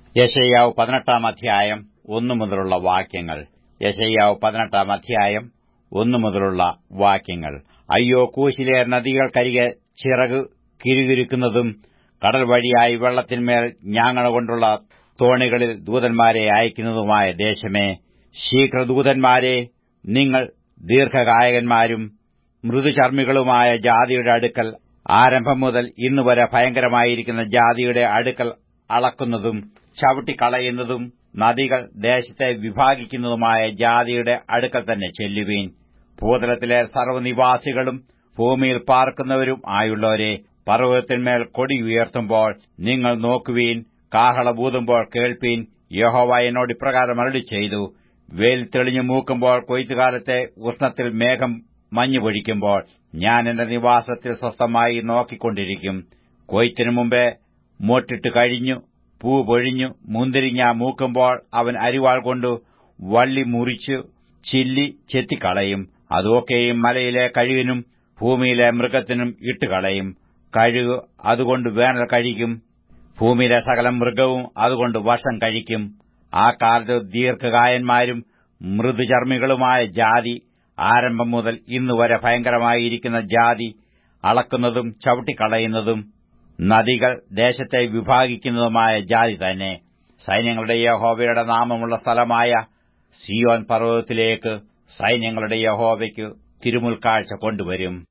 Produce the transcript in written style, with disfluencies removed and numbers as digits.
യെശയ്യാവ് 18 അധ്യായം 1 മുതലുള്ള വാക്യങ്ങൾ. യെശയ്യാവ് 18 അധ്യായം 1 മുതലുള്ള വാക്യങ്ങൾ. അയ്യോ, കൂശിലെ നദികൾക്കരികെ ചിറകു കിരുകിരുക്കുന്നതും കടൽ വഴിയായി വെള്ളത്തിന്മേൽ ഞാങ്ങണകൊണ്ടുള്ള തോണികളിൽ ദൂതന്മാരെ അയക്കുന്നതുമായ ദേശമേ, ശീഘ്രദൂതന്മാരെ, നിങ്ങൾ ദീർഘകായകന്മാരും മൃദുചർമ്മികളുമായ ജാതിയുടെ അടുക്കൽ ആരംഭം മുതൽ ഇന്നുവരെ ഭയങ്കരമായിരിക്കുന്ന ജാതിയുടെ അടുക്കൽ അളക്കുന്നതും ചവിട്ടിക്കളയുന്നതും നദികൾ ദേശത്തെ വിഭാഗിക്കുന്നതുമായ ജാതിയുടെ അടുക്കൽ തന്നെ ചെല്ലുവീൻ. ഭൂതലത്തിലെ സർവ്വനിവാസികളും ഭൂമിയിൽ പാർക്കുന്നവരും ആയുള്ളവരെ, പർവ്വതത്തിന്മേൽ കൊടി ഉയർത്തുമ്പോൾ നിങ്ങൾ നോക്കുവീൻ, കാഹളബൂതുമ്പോൾ കേൾപ്പീൻ. യഹോവ എന്നോട് ഇപ്രകാരം അരുളിച്ചെയ്തു: വെയിൽ തെളിഞ്ഞു മൂക്കുമ്പോൾ, കൊയ്ത്തുകാലത്തെ ഉഷ്ണത്തിൽ മേഘം മഞ്ഞു പൊഴിക്കുമ്പോൾ, ഞാൻ എന്റെ നിവാസത്തിൽ സ്വസ്ഥമായി നോക്കിക്കൊണ്ടിരിക്കും. കൊയ്ത്തിനു മുമ്പേ മൊട്ടിട്ട് കഴിഞ്ഞു, പൂ പൊഴിഞ്ഞു, മുന്തിരിങ്ങ മൂക്കുമ്പോൾ അവൻ അരിവാൾ കൊണ്ടു വള്ളി മുറിച്ചു ചില്ലി ചെത്തിക്കളയും. അതൊക്കെയും മലയിലെ കഴുകിനും ഭൂമിയിലെ മൃഗത്തിനും ഇട്ടുകളയും. കഴുകു അതുകൊണ്ട് വേനൽ കഴിക്കും, ഭൂമിയിലെ സകല മൃഗവും അതുകൊണ്ട് വർഷം കഴിക്കും. ആ കാലത്ത് ദീർഘകായന്മാരും മൃദുചർമ്മികളുമായ ജാതി, ആരംഭം മുതൽ ഇന്നുവരെ ഭയങ്കരമായിരിക്കുന്ന ജാതി, അളക്കുന്നതും ചവിട്ടിക്കളയുന്നതും നദികൾ ദേശത്തെ വിഭാഗിക്കുന്നതുമായ ജാതി തന്നെ, സൈന്യങ്ങളുടെ യഹോവയുടെ നാമമുള്ള സ്ഥലമായ സീയോൻ പർവ്വതത്തിലേക്ക് സൈന്യങ്ങളുടെ യഹോവയ്ക്കു തിരുമുൽക്കാഴ്ച കൊണ്ടുവരും.